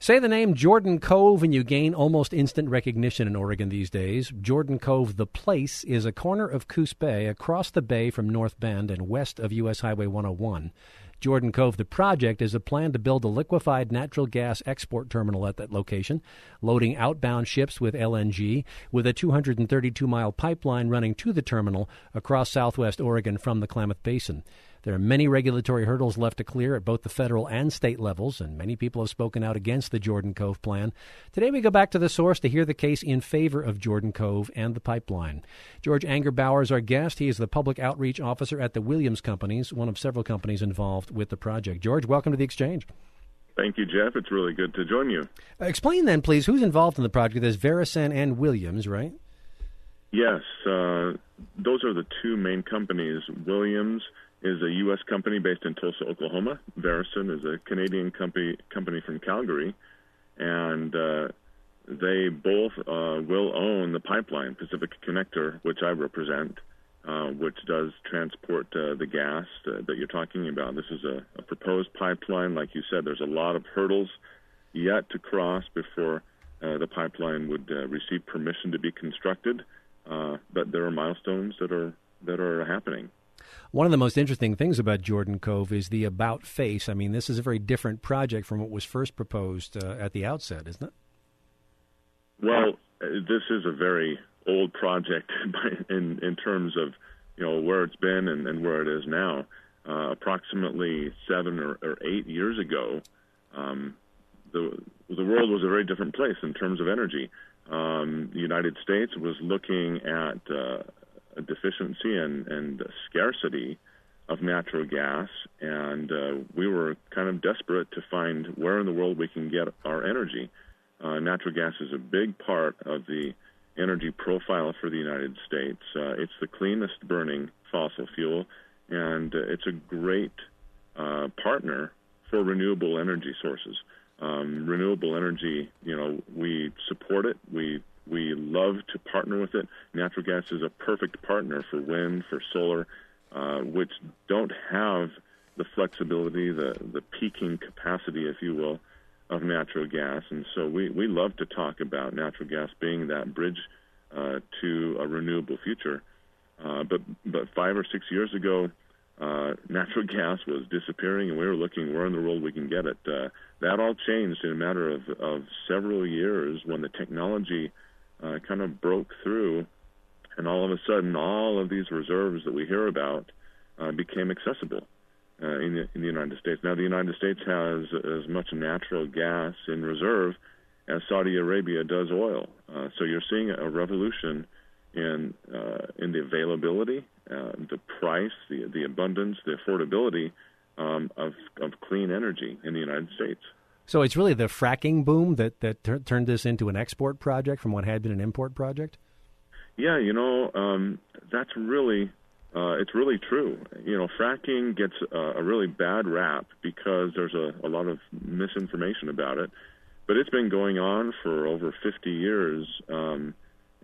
Say the name Jordan Cove and you gain almost instant recognition in Oregon these days. Jordan Cove, the place, is a corner of Coos Bay across the bay from North Bend and west of U.S. Highway 101. Jordan Cove, the project, is a plan to build a liquefied natural gas export terminal at that location, loading outbound ships with LNG, with a 232-mile pipeline running to the terminal across southwest Oregon from the Klamath Basin. There are many regulatory hurdles left to clear at both the federal and state levels, and many people have spoken out against the Jordan Cove plan. Today we go back to the source to hear the case in favor of Jordan Cove and the pipeline. George Angerbauer is our guest. He is the public outreach officer at the Williams Companies, one of several companies involved with the project. George, welcome to the Exchange. Thank you, Jeff. It's really good to join you. Explain then, please, who's involved in the project. There's Veresen and Williams, right? Yes. Those are the two main companies. Williams is a U.S. company based in Tulsa, Oklahoma. Veresen is a Canadian company from Calgary. And they both will own the pipeline, Pacific Connector, which I represent, which does transport the gas that you're talking about. This is a proposed pipeline. Like you said, there's a lot of hurdles yet to cross before the pipeline would receive permission to be constructed. But there are milestones that are happening. One of the most interesting things about Jordan Cove is the about face. I mean, this is a very different project from what was first proposed at the outset, isn't it? Well, this is a very old project in terms of where it's been and where it is now. Approximately 7 or 8 years ago, the world was a very different place in terms of energy. The United States was looking at a deficiency and scarcity of natural gas, and we were kind of desperate to find where in the world we can get our energy. Natural gas is a big part of the energy profile for the United States. It's the cleanest burning fossil fuel, and it's a great partner for renewable energy sources. Renewable energy, we support it. We love to partner with it. Natural gas is a perfect partner for wind, for solar, which don't have the flexibility, the peaking capacity, if you will, of natural gas. And so we love to talk about natural gas being that bridge to a renewable future. But 5 or 6 years ago, natural gas was disappearing, and we were looking where in the world we can get it. That all changed in a matter of several years when the technology kind of broke through, and all of a sudden all of these reserves that we hear about became accessible in the United States. Now the United States has as much natural gas in reserve as Saudi Arabia does oil. So you're seeing a revolution in the availability, the price, the abundance, the affordability of clean energy in the United States. So it's really the fracking boom that turned this into an export project from what had been an import project? Yeah, that's really, it's really true. Fracking gets a really bad rap because there's a lot of misinformation about it. But it's been going on for over 50 years in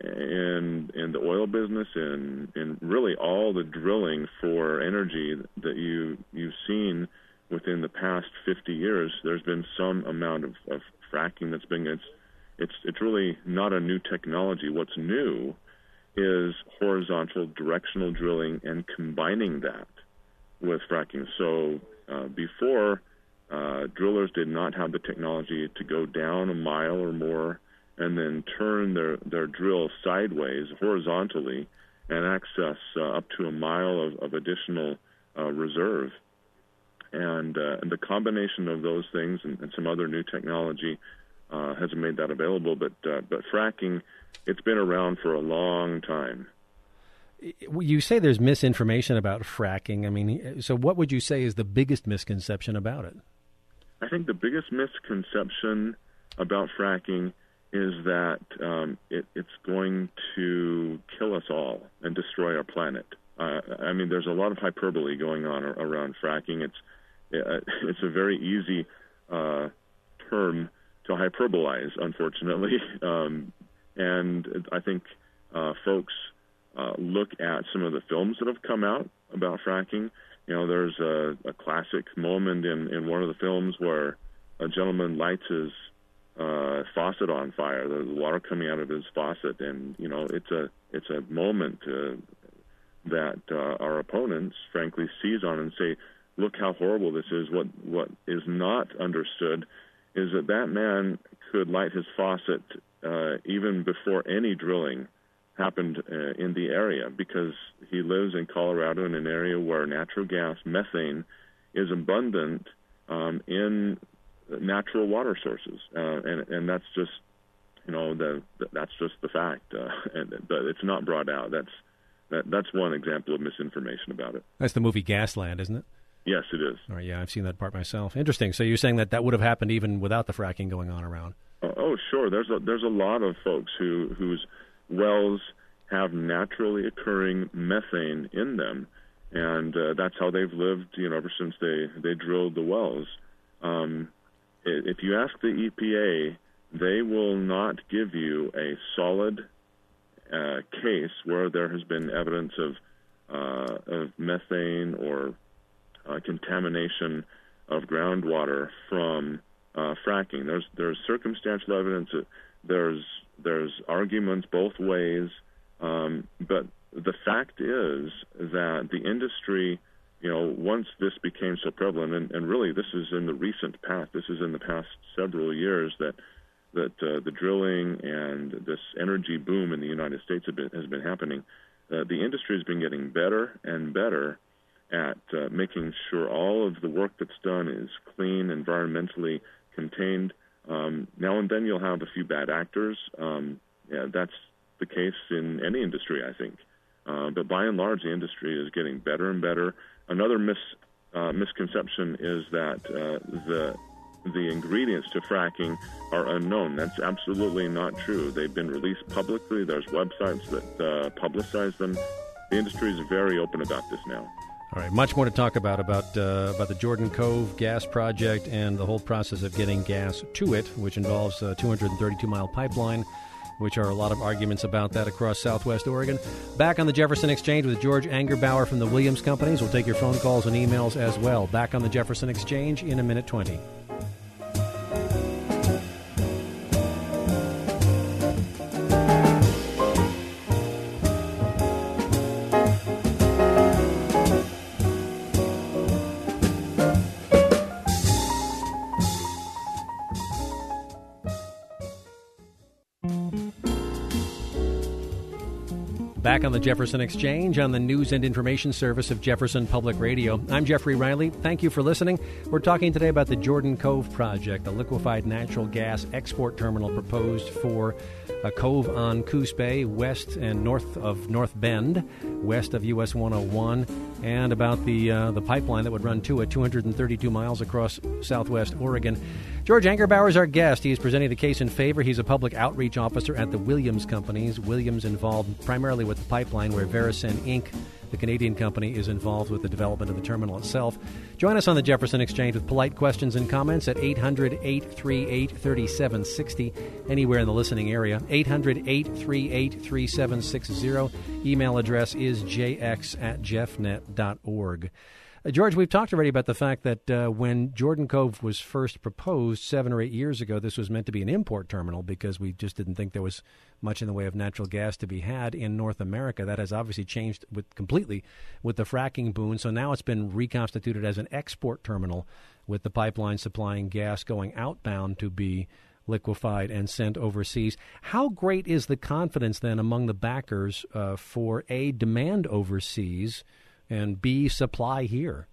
the oil business and really all the drilling for energy that you've seen within the past 50 years. There's been some amount of fracking that's been, it's really not a new technology. What's new is horizontal directional drilling and combining that with fracking. So before, drillers did not have the technology to go down a mile or more and then turn their drill sideways horizontally and access up to a mile of additional reserve. And the combination of those things and some other new technology has made that available. But fracking, it's been around for a long time. You say there's misinformation about fracking. I mean, so what would you say is the biggest misconception about it? I think the biggest misconception about fracking is that it's going to kill us all and destroy our planet. I mean, there's a lot of hyperbole going on around fracking. It's a very easy term to hyperbolize, unfortunately. And I think folks look at some of the films that have come out about fracking. There's a classic moment in one of the films where a gentleman lights faucet on fire, the water coming out of his faucet, and it's a moment that our opponents, frankly, seize on and say, "Look how horrible this is." What is not understood is that man could light his faucet even before any drilling happened in the area, because he lives in Colorado, in an area where natural gas, methane, is abundant in natural water sources, and that's just that's just the fact, but it's not brought out. That's one example of misinformation about it. That's the movie Gasland, isn't it? Yes, it is. All right, yeah, I've seen that part myself. Interesting. So you're saying that would have happened even without the fracking going on around? Oh, sure. There's a lot of folks whose wells have naturally occurring methane in them, and that's how they've lived, ever since they drilled the wells. If you ask the EPA, they will not give you a solid case where there has been evidence of methane or contamination of groundwater from fracking. There's circumstantial evidence. There's arguments both ways, but the fact is that the industry, once this became so prevalent, and really this is in the recent past, this is in the past several years that the drilling and this energy boom in the United States has been happening. The industry has been getting better and better at making sure all of the work that's done is clean, environmentally contained. Now and then you'll have a few bad actors. That's the case in any industry, I think. But by and large, the industry is getting better and better. Another misconception is that the ingredients to fracking are unknown. That's absolutely not true. They've been released publicly. There's websites that publicize them. The industry is very open about this now. All right, much more to talk about the Jordan Cove gas project and the whole process of getting gas to it, which involves a 232-mile pipeline, which are a lot of arguments about that across Southwest Oregon. Back on the Jefferson Exchange with George Angerbauer from the Williams Companies. We'll take your phone calls and emails as well. Back on the Jefferson Exchange in a minute 20. Back on the Jefferson Exchange on the News and Information Service of Jefferson Public Radio. I'm Jeffrey Riley. Thank you for listening. We're talking today about the Jordan Cove project, a liquefied natural gas export terminal proposed for a cove on Coos Bay, west and north of North Bend, west of US 101, and about the pipeline that would run to it, 232 miles across Southwest Oregon. George Angerbauer is our guest. He is presenting the case in favor. He's a public outreach officer at the Williams Companies. Williams involved primarily with the pipeline, where Veresen Inc., the Canadian company, is involved with the development of the terminal itself. Join us on the Jefferson Exchange with polite questions and comments at 800-838-3760, anywhere in the listening area. 800-838-3760. Email address is jx@jeffnet.org. George, we've talked already about the fact that when Jordan Cove was first proposed 7 or 8 years ago, this was meant to be an import terminal because we just didn't think there was much in the way of natural gas to be had in North America. That has obviously changed completely with the fracking boom. So now it's been reconstituted as an export terminal with the pipeline supplying gas going outbound to be liquefied and sent overseas. How great is the confidence then among the backers for A, demand overseas, and B, supply here?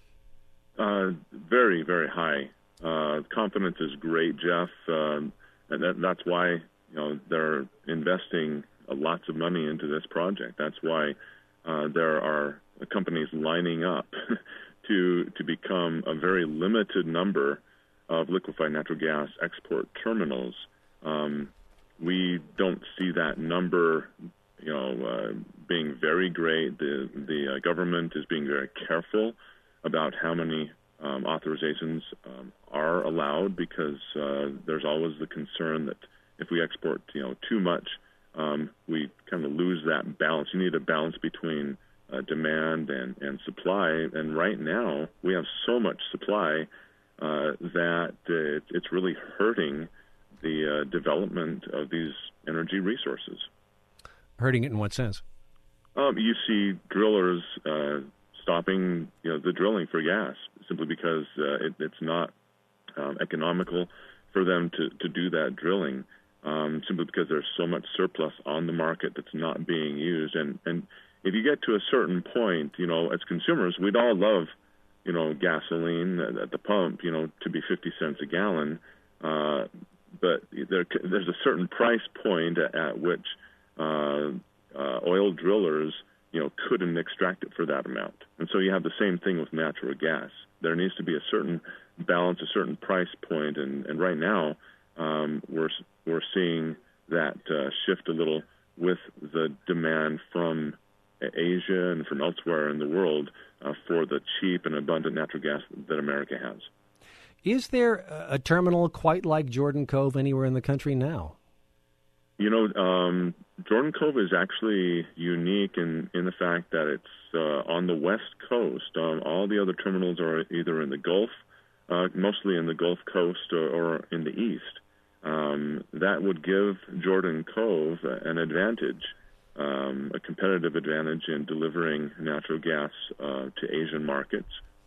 Very, very high. Confidence is great, Jeff, and that's why they're investing lots of money into this project. That's why there are companies lining up to become a very limited number of liquefied natural gas export terminals. We don't see that number being very great. The government is being very careful about how many authorizations are allowed, because there's always the concern that if we export too much, we kind of lose that balance. You need a balance between demand and supply, and right now we have so much supply that it's really hurting the development of these energy resources. Hurting it in what sense? You see drillers stopping the drilling for gas simply because it's not economical for them to do that drilling, simply because there's so much surplus on the market that's not being used. And if you get to a certain point, as consumers, we'd all love, gasoline at the pump, to be 50 cents a gallon. But there's a certain price point at which oil drillers, couldn't extract it for that amount. And so you have the same thing with natural gas. There needs to be a certain balance, a certain price point, and right now we're seeing that shift a little with the demand from Asia and from elsewhere in the world for the cheap and abundant natural gas that America has. Is there a terminal quite like Jordan Cove anywhere in the country now? Jordan Cove is actually unique in the fact that it's on the west coast. All the other terminals are either in the Gulf, mostly in the Gulf Coast or in the east. That would give Jordan Cove an advantage, a competitive advantage in delivering natural gas to Asian markets.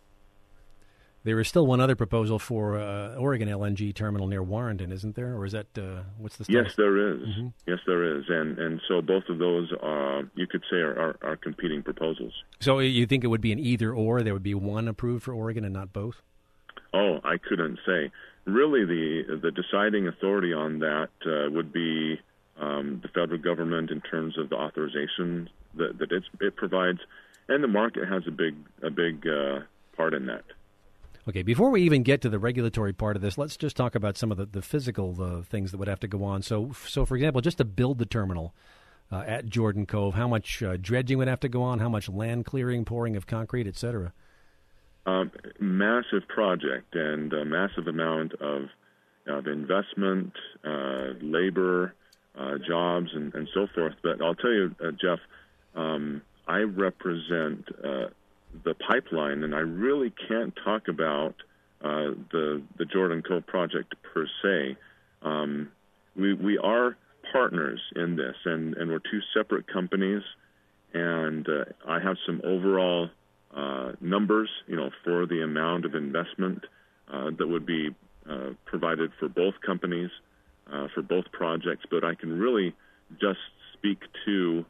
There is still one other proposal for Oregon LNG terminal near Warrenton, isn't there? Or is that, what's the status? Yes, there is. Mm-hmm. Yes, there is. And so both of those, you could say, are competing proposals. So you think it would be an either-or? There would be one approved for Oregon and not both? Oh, I couldn't say. Really, the deciding authority on that would be the federal government in terms of the authorization that it provides, and the market has a big part in that. Okay, before we even get to the regulatory part of this, let's just talk about some of the physical things that would have to go on. So for example, just to build the terminal at Jordan Cove, how much dredging would have to go on, how much land clearing, pouring of concrete, et cetera? Massive project and a massive amount of investment, labor, jobs, and so forth. But I'll tell you, Jeff, I represent the pipeline, and I really can't talk about the Jordan Cove project per se. We are partners in this, and we're two separate companies, and I have some overall numbers, for the amount of investment that would be provided for both companies, for both projects, but I can really just speak to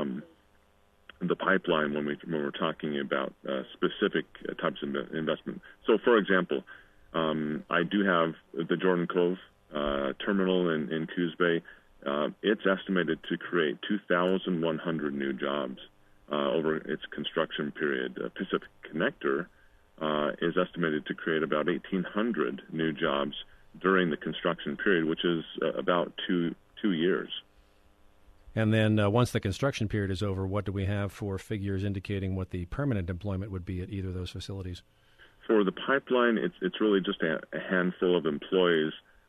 the pipeline when we're talking about specific types of investment. So, for example, I do have the Jordan Cove terminal in Coos Bay. It's estimated to create 2,100 new jobs over its construction period. Pacific Connector is estimated to create about 1,800 new jobs during the construction period, which is about two years. And then once the construction period is over, what do we have for figures indicating what the permanent employment would be at either of those facilities? For the pipeline, it's really just a handful of employees.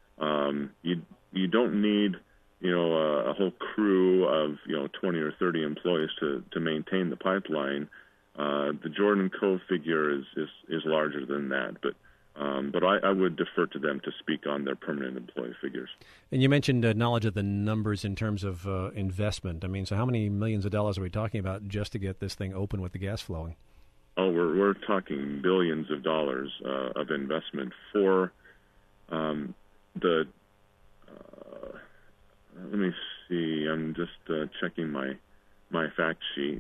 You don't need a whole crew of 20 or 30 employees to maintain the pipeline. The Jordan Cove figure is larger than that, but I would defer to them to speak on their permanent employee figures. And you mentioned knowledge of the numbers in terms of investment. I mean, so how many millions of dollars are we talking about just to get this thing open with the gas flowing? Oh, we're talking billions of dollars of investment for the. Let me see. I'm just checking my fact sheet.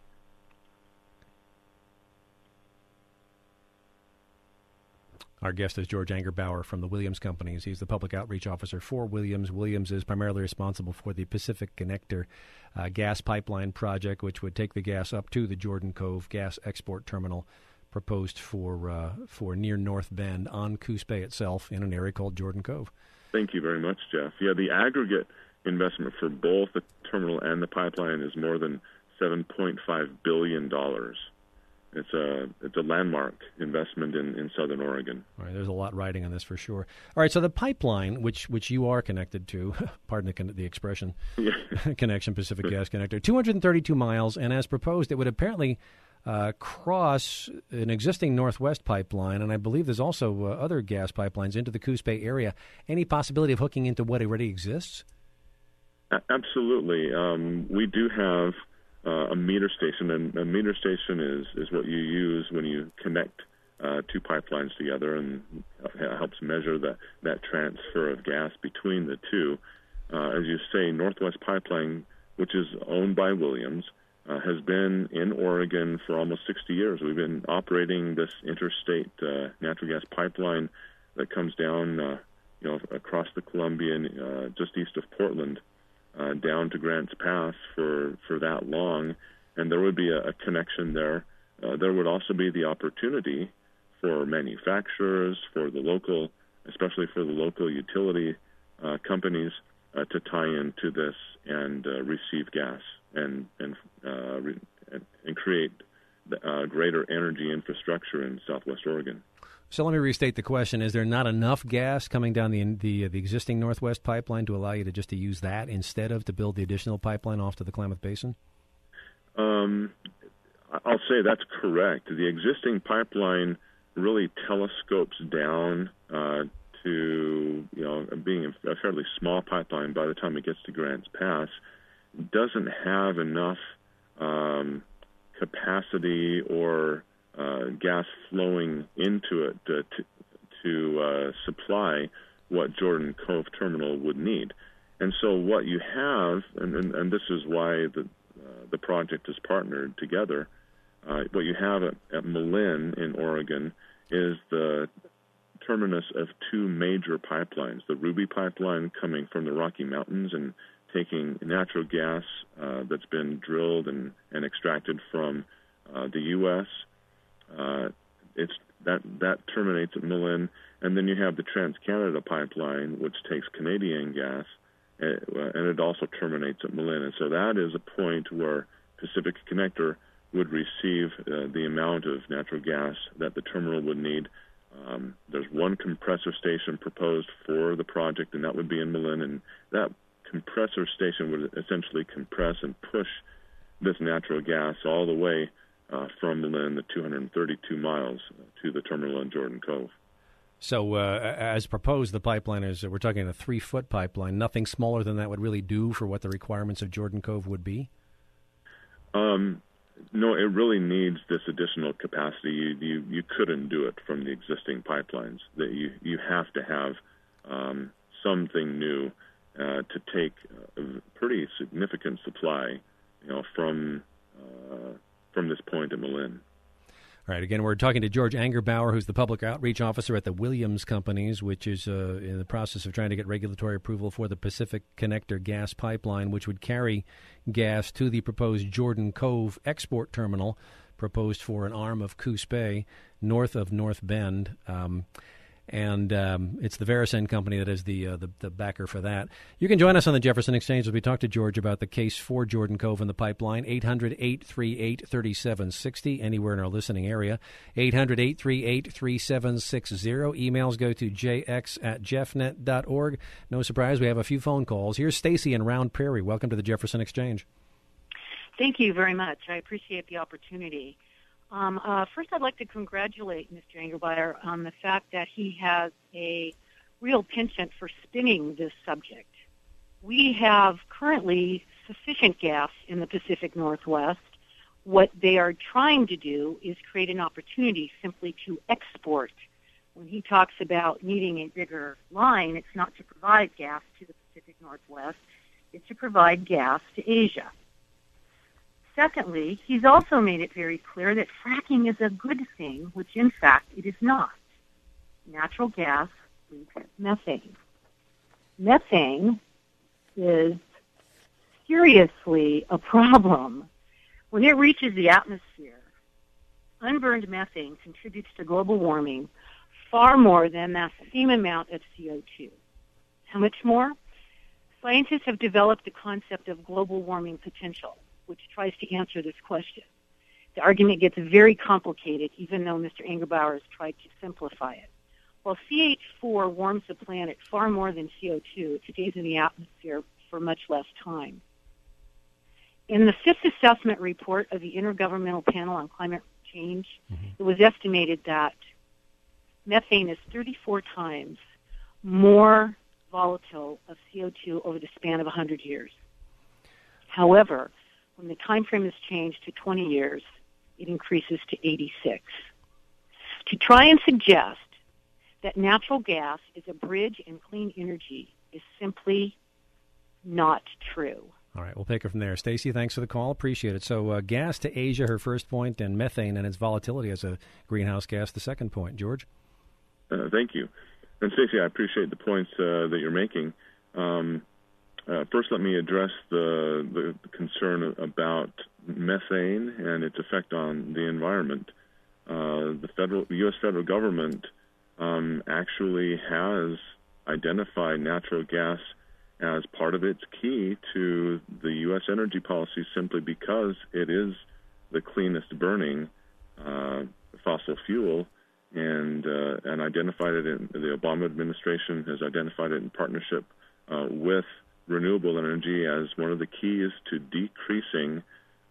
Our guest is George Angerbauer from the Williams Companies. He's the public outreach officer for Williams. Williams is primarily responsible for the Pacific Connector gas pipeline project, which would take the gas up to the Jordan Cove gas export terminal proposed for near North Bend on Coos Bay itself in an area called Jordan Cove. Thank you very much, Jeff. Yeah, the aggregate investment for both the terminal and the pipeline is more than $7.5 billion. It's a landmark investment in Southern Oregon. All right, there's a lot riding on this for sure. All right, so the pipeline, which you are connected to, pardon the expression, connection, Pacific Gas Connector, 232 miles, and as proposed, it would apparently cross an existing Northwest pipeline, and I believe there's also other gas pipelines into the Coos Bay area. Any possibility of hooking into what already exists? Absolutely. We do have a meter station, and a meter station is what you use when you connect two pipelines together, and helps measure that transfer of gas between the two. As you say, Northwest Pipeline, which is owned by Williams, has been in Oregon for almost 60 years. We've been operating this interstate natural gas pipeline that comes down, across the Columbia, just east of Portland, down to Grants Pass for that long, and there would be a connection there. There would also be the opportunity for manufacturers, for the local, especially for the local utility companies, to tie into this and receive gas and create greater energy infrastructure in Southwest Oregon. So let me restate the question: is there not enough gas coming down the existing Northwest pipeline to allow you to use that instead of to build the additional pipeline off to the Klamath Basin? I'll say that's correct. The existing pipeline really telescopes down to being a fairly small pipeline by the time it gets to Grants Pass. Doesn't have enough capacity or gas flowing into it to supply what Jordan Cove Terminal would need. And so what you have, and this is why the project is partnered together, what you have at Malin in Oregon is the terminus of two major pipelines, the Ruby Pipeline coming from the Rocky Mountains and taking natural gas that's been drilled and extracted from the U.S. That terminates at Malin, and then you have the Trans-Canada Pipeline, which takes Canadian gas, and it also terminates at Malin. And so that is a point where Pacific Connector would receive the amount of natural gas that the terminal would need. There's one compressor station proposed for the project, and that would be in Malin, and that compressor station would essentially compress and push this natural gas all the way from Malin, the 232 miles, to the terminal in Jordan Cove. So as proposed, the pipeline is, we're talking a 3-foot pipeline. Nothing smaller than that would really do for what the requirements of Jordan Cove would be? No, it really needs this additional capacity. You couldn't do it from the existing pipelines. That you have to have something new to take a pretty significant supply, from this point at Malin. All right. Again, we're talking to George Angerbauer, who's the public outreach officer at the Williams Companies, which is in the process of trying to get regulatory approval for the Pacific Connector gas pipeline, which would carry gas to the proposed Jordan Cove export terminal, proposed for an arm of Coos Bay, north of North Bend. And it's the Veracen company that is the backer for that. You can join us on the Jefferson Exchange as we talk to George about the case for Jordan Cove and the pipeline. 800-838-3760, anywhere in our listening area. 800-838-3760. Emails go to jx@jeffnet.org. No surprise, we have a few phone calls. Here's Stacy in Round Prairie. Welcome to the Jefferson Exchange. Thank you very much. I appreciate the opportunity. First, I'd like to congratulate Mr. Angerbauer on the fact that he has a real penchant for spinning this subject. We have currently sufficient gas in the Pacific Northwest. What they are trying to do is create an opportunity simply to export. When he talks about needing a bigger line, it's not to provide gas to the Pacific Northwest, it's to provide gas to Asia. Secondly, he's also made it very clear that fracking is a good thing, which in fact it is not. Natural gas leaks methane. Methane is seriously a problem. When it reaches the atmosphere, unburned methane contributes to global warming far more than that same amount of CO2. How much more? Scientists have developed the concept of global warming potential, which tries to answer this question. The argument gets very complicated, even though Mr. Angerbauer has tried to simplify it. While CH4 warms the planet far more than CO2, it stays in the atmosphere for much less time. In the fifth assessment report of the Intergovernmental Panel on Climate Change, it was estimated that methane is 34 times more volatile of CO2 over the span of 100 years. However, when the time frame is changed to 20 years, it increases to 86. To try and suggest that natural gas is a bridge in clean energy is simply not true. All right, we'll take it from there. Stacey, thanks for the call. Appreciate it. So gas to Asia, her first point, and methane and its volatility as a greenhouse gas, the second point. George? Thank you. And Stacey, I appreciate the points that you're making. First, let me address the concern about methane and its effect on the environment. The U.S. federal government actually has identified natural gas as part of its key to the U.S. energy policy simply because it is the cleanest burning fossil fuel, and identified it in the Obama administration has identified it in partnership with renewable energy as one of the keys to decreasing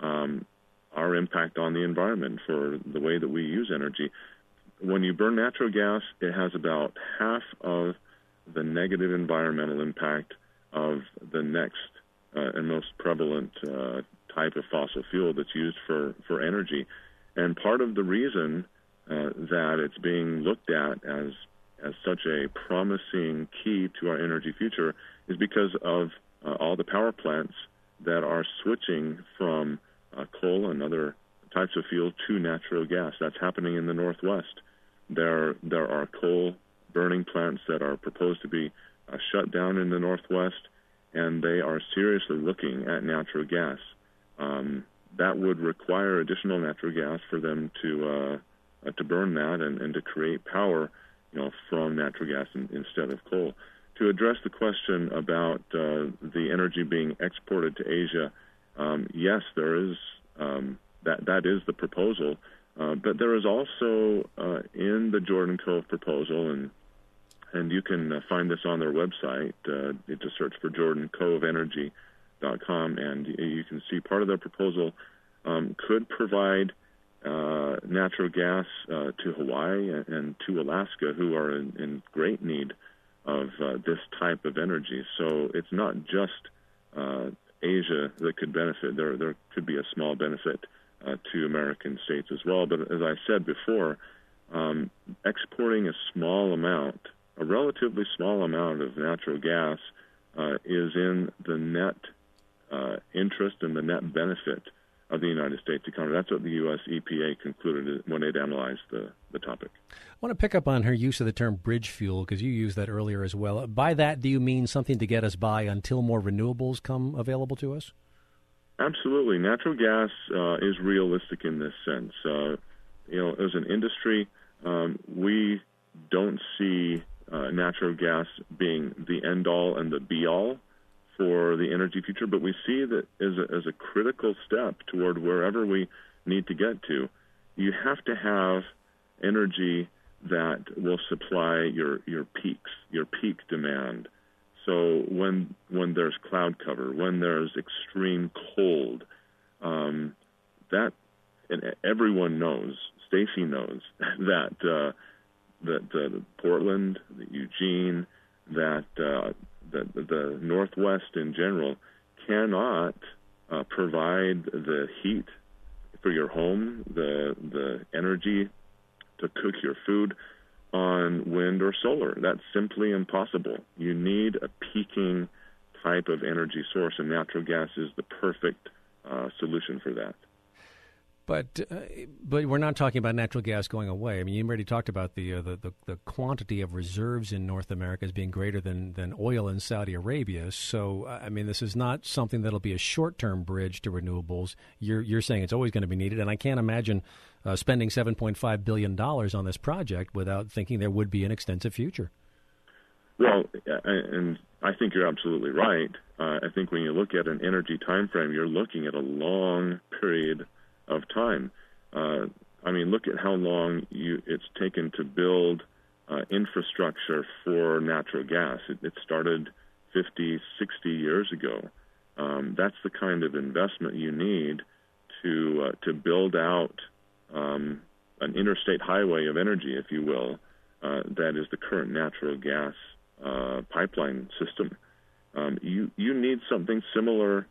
our impact on the environment for the way that we use energy. When you burn natural gas, it has about half of the negative environmental impact of the next and most prevalent type of fossil fuel that's used for energy. And part of the reason that it's being looked at as such a promising key to our energy future is because of all the power plants that are switching from coal and other types of fuel to natural gas. That's happening in the Northwest. There are coal burning plants that are proposed to be shut down in the Northwest, and they are seriously looking at natural gas. That would require additional natural gas for them to burn that and to create power, from natural gas instead of coal. To address the question about the energy being exported to Asia, yes, there is that is the proposal, but there is also in the Jordan Cove proposal, and you can find this on their website. Just search for JordanCoveEnergy.com, and you can see part of their proposal could provide natural gas to Hawaii and to Alaska, who are in great need of this type of energy. So it's not just Asia that could benefit. There could be a small benefit to American states as well. But as I said before, exporting a relatively small amount of natural gas is in the net interest and the net benefit of the United States economy. That's what the U.S. EPA concluded when it analyzed the topic. I want to pick up on her use of the term bridge fuel, because you used that earlier as well. By that, do you mean something to get us by until more renewables come available to us? Absolutely. Natural gas is realistic in this sense. As an industry, we don't see natural gas being the end-all and the be-all for the energy future, but we see that as a critical step toward wherever we need to get to. You have to have energy that will supply your peaks, your peak demand. So when there's cloud cover, when there's extreme cold, and everyone knows, Stacey knows that Portland, that Eugene, that the Northwest in general cannot provide the heat for your home, the energy to cook your food on wind or solar. That's simply impossible. You need a peaking type of energy source, and natural gas is the perfect solution for that. But we're not talking about natural gas going away. I mean, you already talked about the quantity of reserves in North America as being greater than oil in Saudi Arabia. So, I mean, this is not something that'll be a short-term bridge to renewables. You're saying it's always going to be needed, and I can't imagine spending $7.5 billion on this project without thinking there would be an extensive future. Well, and I think you're absolutely right. I think when you look at an energy time frame, you're looking at a long period of time. Look at how long it's taken to build infrastructure for natural gas. It started 50, 60 years ago. that's the kind of investment you need to build out an interstate highway of energy, if you will, that is the current natural gas pipeline system. You need something similar,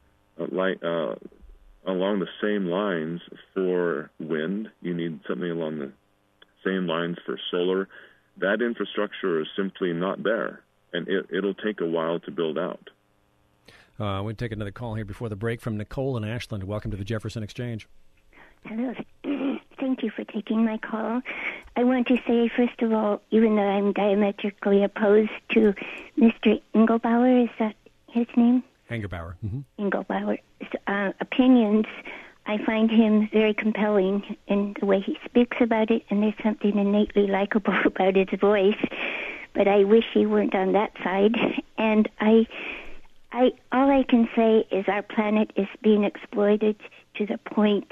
along the same lines for wind. You need something along the same lines for solar. That infrastructure is simply not there, and it'll take a while to build out. We'll take another call here before the break from Nicole in Ashland. Welcome to the Jefferson Exchange. Hello. Thank you for taking my call. I want to say, first of all, even though I'm diametrically opposed to Mr. Engelbauer, is that his name? Engelbauer. Mm-hmm. Engelbauer's opinions, I find him very compelling in the way he speaks about it, and there's something innately likable about his voice, but I wish he weren't on that side. And all I can say is our planet is being exploited to the point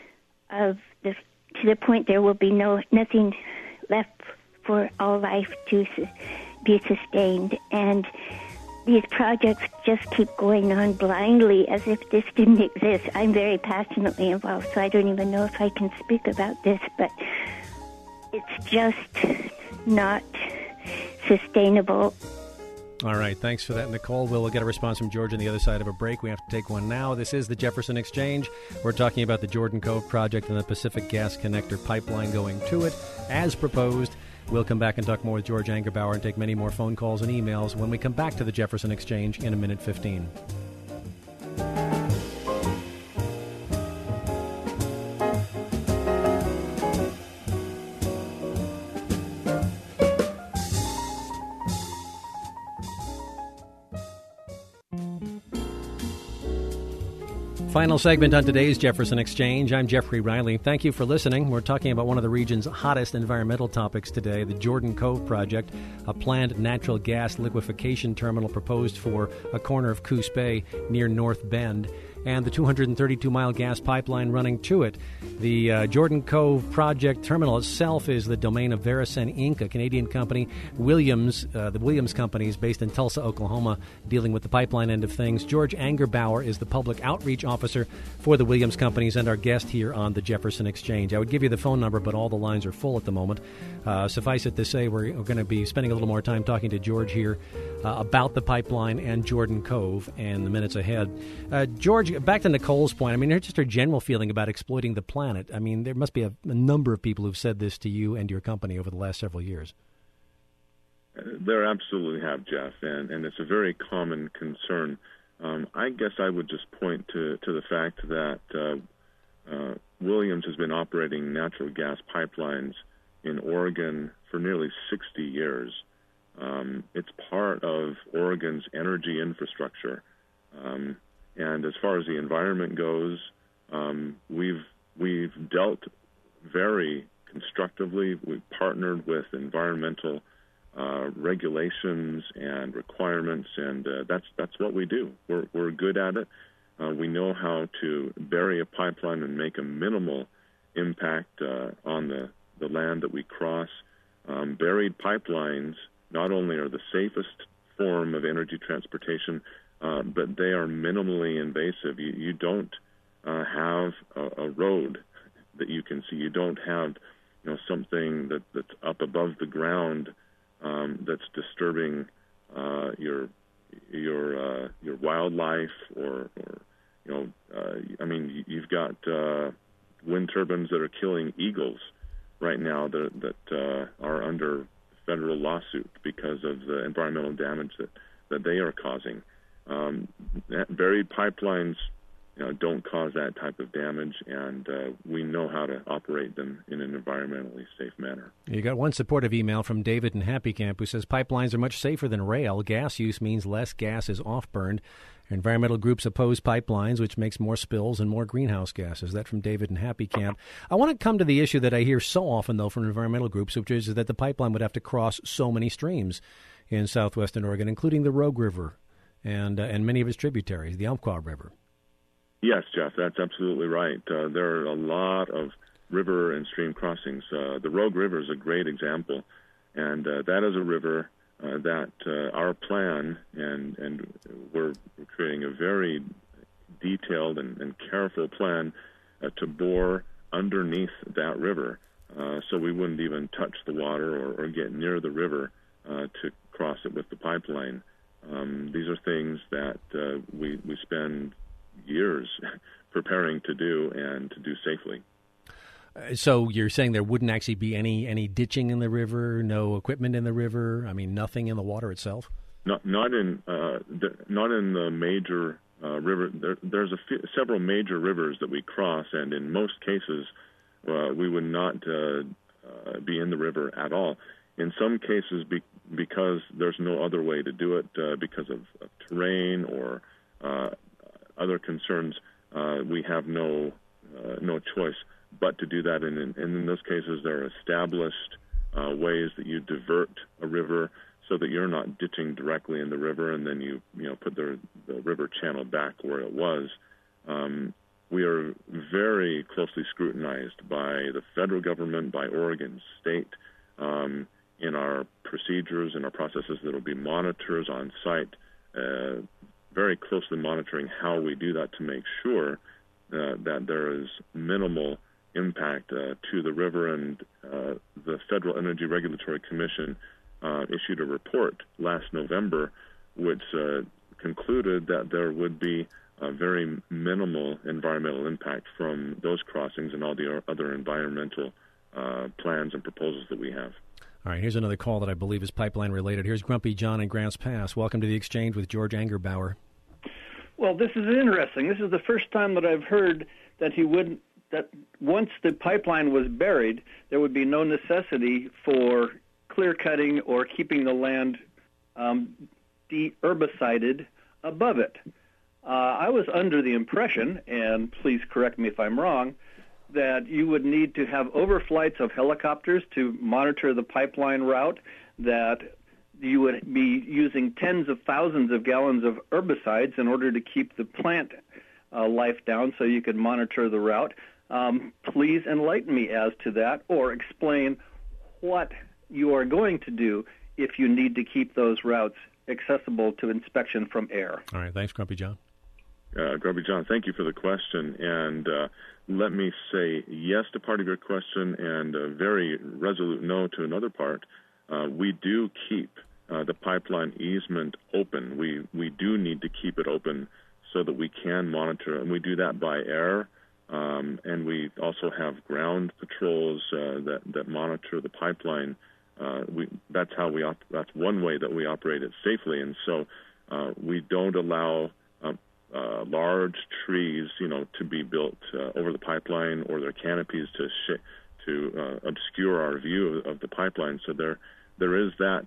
there will be nothing left for all life to be sustained, and these projects just keep going on blindly as if this didn't exist. I'm very passionately involved, so I don't even know if I can speak about this, but it's just not sustainable. All right, thanks for that, Nicole. We'll get a response from George on the other side of a break. We have to take one now. This is the Jefferson Exchange. We're talking about the Jordan Cove project and the Pacific Gas Connector pipeline going to it, as proposed. We'll come back and talk more with George Angerbauer and take many more phone calls and emails when we come back to the Jefferson Exchange in a minute 15. Final segment on today's Jefferson Exchange. I'm Jeffrey Riley. Thank you for listening. We're talking about one of the region's hottest environmental topics today, the Jordan Cove project, a planned natural gas liquefaction terminal proposed for a corner of Coos Bay near North Bend, and the 232-mile gas pipeline running to it. The Jordan Cove project terminal itself is the domain of Veresen Inc., a Canadian company. The Williams Company is based in Tulsa, Oklahoma, dealing with the pipeline end of things. George Angerbauer is the public outreach officer for the Williams Companies and our guest here on the Jefferson Exchange. I would give you the phone number, but all the lines are full at the moment. Suffice it to say, we're going to be spending a little more time talking to George here about the pipeline and Jordan Cove in the minutes ahead. George, back to Nicole's point, I mean, just her general feeling about exploiting the planet. I mean, there must be a number of people who've said this to you and your company over the last several years. There absolutely have, Jeff, and it's a very common concern. I guess I would just point to the fact that Williams has been operating natural gas pipelines in Oregon for nearly 60 years. It's part of Oregon's energy infrastructure. And as far as the environment goes, we've dealt very constructively. We've partnered with environmental regulations and requirements, and that's what we do. We're good at it. We know how to bury a pipeline and make a minimal impact on the land that we cross. Buried pipelines not only are the safest form of energy transportation, but they are minimally invasive. You don't have a road that you can see. You don't have something that's up above the ground that's disturbing your wildlife or I mean, you've got wind turbines that are killing eagles right now that are under federal lawsuit because of the environmental damage that they are causing. Buried pipelines don't cause that type of damage, and we know how to operate them in an environmentally safe manner. You got one supportive email from David in Happy Camp who says pipelines are much safer than rail. Gas use means less gas is off-burned. Environmental groups oppose pipelines, which makes more spills and more greenhouse gases. That from David in Happy Camp. I want to come to the issue that I hear so often, though, from environmental groups, which is that the pipeline would have to cross so many streams in southwestern Oregon, including the Rogue River and many of its tributaries, the Umpqua River. Yes, Jeff, that's absolutely right. There are a lot of river and stream crossings. The Rogue River is a great example, and that is a river that our plan, and we're creating a very careful plan to bore underneath that river, so we wouldn't even touch the water or get near the river to cross it with the pipeline. These are things that we spend years preparing to do and to do safely. So you're saying there wouldn't actually be any ditching in the river, no equipment in the river? I mean, nothing in the water itself? Not in the major river. There's several major rivers that we cross, and in most cases, we would not be in the river at all. In some cases, because there's no other way to do it, because of terrain or other concerns, we have no choice but to do that. And in those cases, there are established ways that you divert a river so that you're not ditching directly in the river, and then you put the river channel back where it was. We are very closely scrutinized by the federal government, by Oregon State, in our procedures and our processes. There will be monitors on site, very closely monitoring how we do that to make sure that there is minimal impact to the river. And the Federal Energy Regulatory Commission issued a report last November which concluded that there would be a very minimal environmental impact from those crossings and all the other environmental plans and proposals that we have. All right, here's another call that I believe is pipeline related. Here's Grumpy John in Grants Pass. Welcome to the Exchange with George Angerbauer. Well, this is interesting. This is the first time that I've heard that that once the pipeline was buried, there would be no necessity for clear cutting or keeping the land de-herbicided above it. I was under the impression, and please correct me if I'm wrong, that you would need to have overflights of helicopters to monitor the pipeline route, that you would be using tens of thousands of gallons of herbicides in order to keep the plant life down so you could monitor the route. Please enlighten me as to that, or explain what you are going to do if you need to keep those routes accessible to inspection from air. All right, thanks, Grumpy John. Grumpy John, thank you for the question. And let me say yes to part of your question and a very resolute no to another part. We do keep the pipeline easement open. We do need to keep it open so that we can monitor, and we do that by air. And we also have ground patrols that monitor the pipeline. That's one way that we operate it safely. And so we don't allow large trees, to be built over the pipeline, or their canopies to obscure our view of the pipeline. So there is that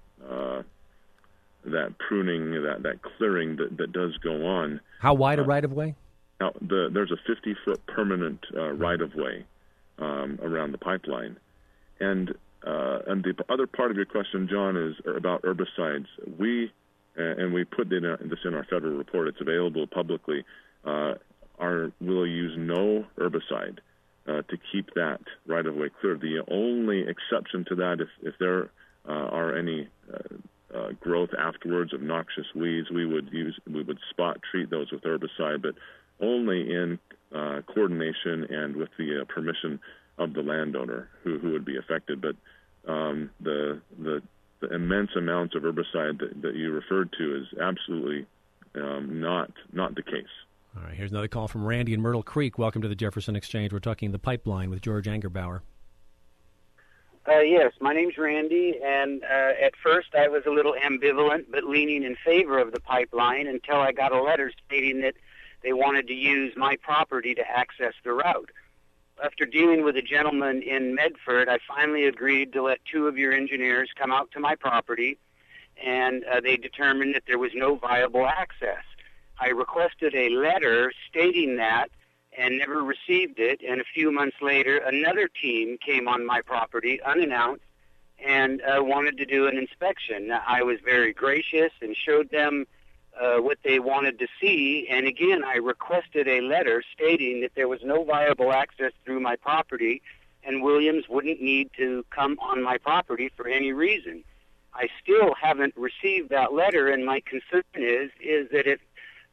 pruning, that clearing that does go on. How wide a right of way? Now, there's a 50-foot permanent right-of-way around the pipeline. And the other part of your question, John, is about herbicides. We put this in our federal report. It's available publicly. We'll use no herbicide to keep that right-of-way clear. The only exception to that, if there are any growth afterwards of noxious weeds, we would spot treat those with herbicide, but only in coordination and with the permission of the landowner who would be affected. But the immense amounts of herbicide that you referred to is absolutely not the case. All right, here's another call from Randy in Myrtle Creek. Welcome to the Jefferson Exchange. We're talking the pipeline with George Angerbauer. Yes, my name's Randy, and at first I was a little ambivalent but leaning in favor of the pipeline until I got a letter stating that they wanted to use my property to access the route. After dealing with a gentleman in Medford, I finally agreed to let two of your engineers come out to my property, and they determined that there was no viable access. I requested a letter stating that and never received it, and a few months later, another team came on my property unannounced and wanted to do an inspection. Now, I was very gracious and showed them what they wanted to see, and again, I requested a letter stating that there was no viable access through my property, and Williams wouldn't need to come on my property for any reason. I still haven't received that letter, and my concern is that if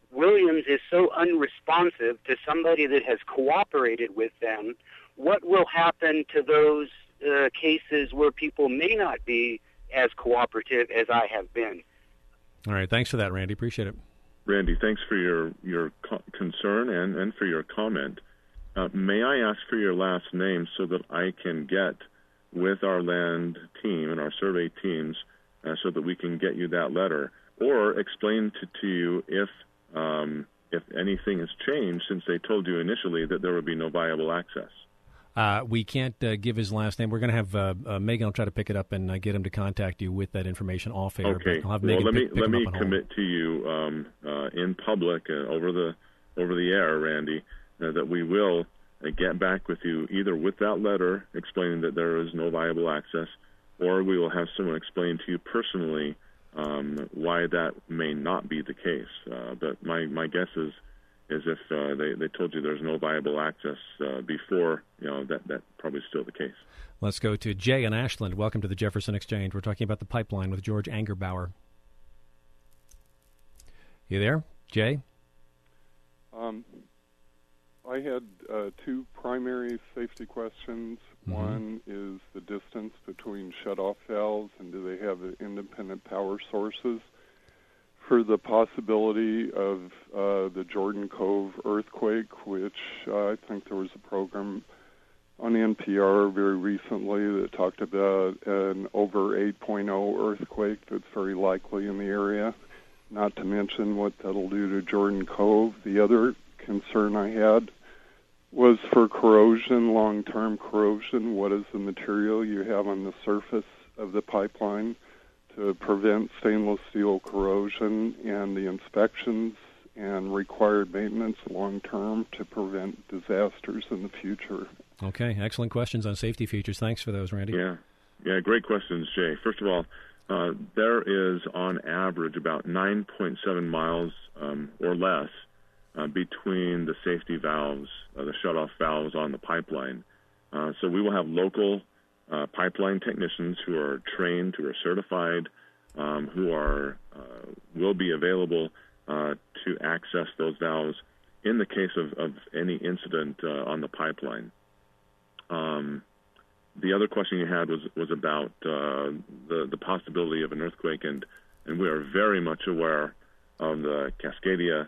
Williams is so unresponsive to somebody that has cooperated with them, what will happen to those cases where people may not be as cooperative as I have been? All right. Thanks for that, Randy. Appreciate it. Randy, thanks for your concern and for your comment. May I ask for your last name so that I can get with our land team and our survey teams so that we can get you that letter, or explain to you if anything has changed since they told you initially that there would be no viable access. We can't give his last name. We're going to have Megan will try to pick it up and get him to contact you with that information off air. Okay. I'll have well, Megan let me pick commit to you in public over the air, Randy, that we will get back with you either with that letter explaining that there is no viable access, or we will have someone explain to you personally why that may not be the case. But my guess is if they told you there's no viable access before, that probably is still the case. Let's go to Jay in Ashland. Welcome to the Jefferson Exchange. We're talking about the pipeline with George Angerbauer. You there, Jay? I had two primary safety questions. Mm-hmm. One is the distance between shutoff valves, and do they have independent power sources for the possibility of the Jordan Cove earthquake, which I think there was a program on NPR very recently that talked about an over 8.0 earthquake that's very likely in the area, not to mention what that'll do to Jordan Cove. The other concern I had was for corrosion, long-term corrosion. What is the material you have on the surface of the pipeline to prevent stainless steel corrosion, and the inspections and required maintenance long-term to prevent disasters in the future? Okay, excellent questions on safety features. Thanks for those, Randy. Yeah, great questions, Jay. First of all, there is on average about 9.7 miles or less between the safety valves, the shutoff valves on the pipeline. So we will have local pipeline technicians who are trained, who are certified, who will be available to access those valves in the case of any incident on the pipeline. The other question you had was about the possibility of an earthquake, and we are very much aware of the Cascadia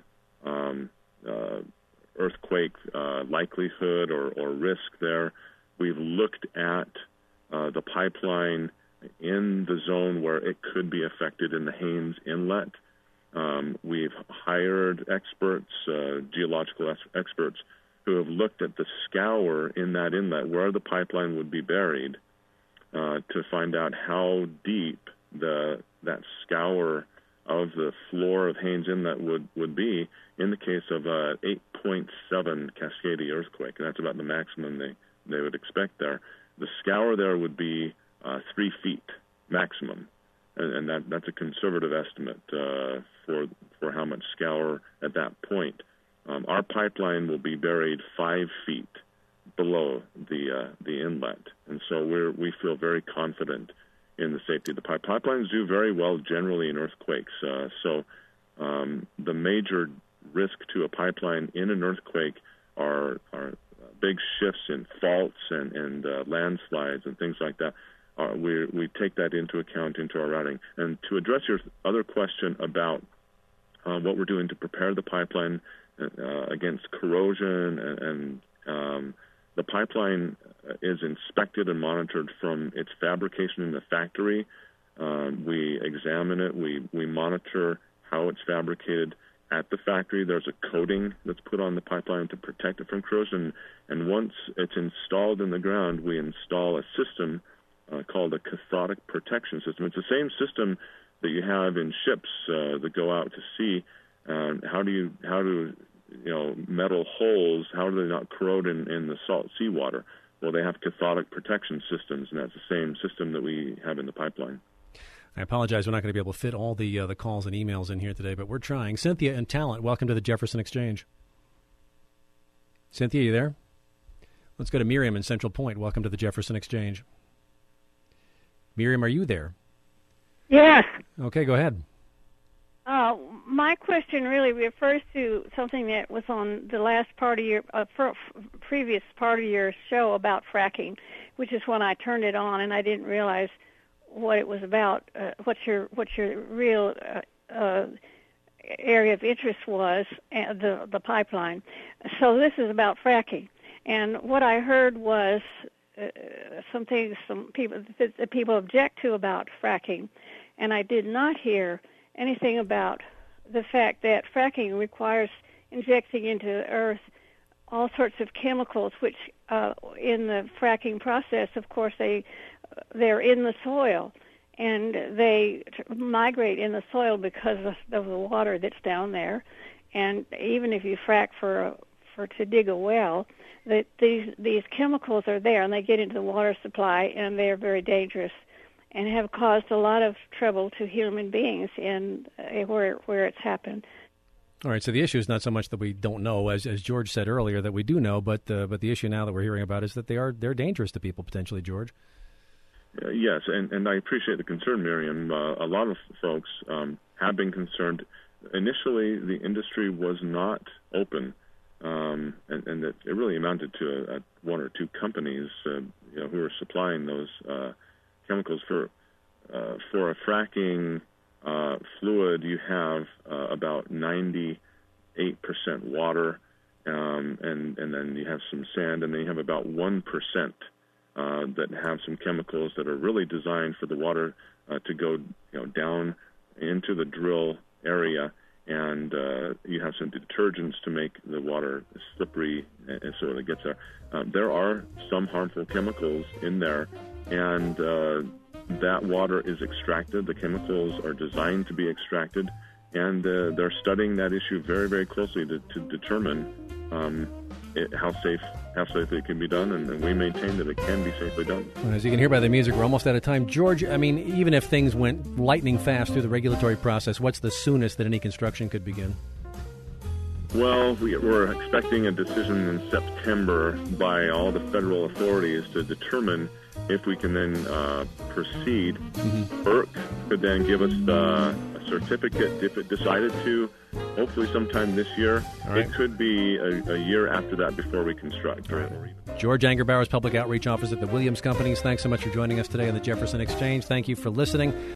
earthquake likelihood or risk there. We've looked at the pipeline in the zone where it could be affected in the Haynes Inlet. We've hired experts, geological experts, who have looked at the scour in that inlet where the pipeline would be buried to find out how deep that scour of the floor of Haynes Inlet would be in the case of a 8.7 Cascadia earthquake. And that's about the maximum they would expect there. The scour there would be 3 feet maximum, and that's a conservative estimate for how much scour at that point. Our pipeline will be buried 5 feet below the inlet, and so we feel very confident in the safety of the pipelines. Do very well generally in earthquakes. So the major risk to a pipeline in an earthquake are big shifts in faults and landslides and things like that. We take that into account into our routing. And to address your other question about what we're doing to prepare the pipeline against corrosion, and the pipeline is inspected and monitored from its fabrication in the factory. We examine it. We monitor how it's fabricated at the factory. There's a coating that's put on the pipeline to protect it from corrosion. And once it's installed in the ground, we install a system called a cathodic protection system. It's the same system that you have in ships that go out to sea. How do metal holes, how do they not corrode in the salt seawater? Well, they have cathodic protection systems, and that's the same system that we have in the pipeline. I apologize, we're not going to be able to fit all the calls and emails in here today, but we're trying. Cynthia in Talent, welcome to the Jefferson Exchange. Cynthia, you there? Let's go to Miriam in Central Point. Welcome to the Jefferson Exchange. Miriam, are you there? Yes. Okay, go ahead. My question really refers to something that was on the last part of your previous part of your show about fracking, which is when I turned it on and I didn't realize what it was about. What your real area of interest was, the pipeline. So this is about fracking, and what I heard was some people object to about fracking, and I did not hear anything about the fact that fracking requires injecting into the earth all sorts of chemicals, which in the fracking process, of course, they're in the soil, and they migrate in the soil because of the water that's down there. And even if you frack to dig a well, that these chemicals are there, and they get into the water supply, and they're very dangerous, and have caused a lot of trouble to human beings in where it's happened. All right, so the issue is not so much that we don't know, as George said earlier, that we do know, but the issue now that we're hearing about is that they're dangerous to people potentially, George. Yes, and I appreciate the concern, Miriam. A lot of folks have been concerned. Initially, the industry was not open, and it really amounted to one or two companies who were supplying those chemicals for a fracking fluid. You have about 98% water, and then you have some sand, and then you have about 1% that have some chemicals that are really designed for the water to go down into the drill area, and you have some detergents to make the water slippery, and so it gets there. There are some harmful chemicals in there, and that water is extracted. The chemicals are designed to be extracted, and they're studying that issue very, very closely to determine how safely it can be done, and we maintain that it can be safely done. Well, as you can hear by the music, we're almost out of time. George, I mean, even if things went lightning fast through the regulatory process, what's the soonest that any construction could begin? Well, we're expecting a decision in September by all the federal authorities to determine if we can then proceed. ERC could then give us a certificate if it decided to, hopefully sometime this year. Right. It could be a year after that before we construct. Right. George Angerbauer, Public Outreach Office at the Williams Companies. Thanks so much for joining us today on the Jefferson Exchange. Thank you for listening.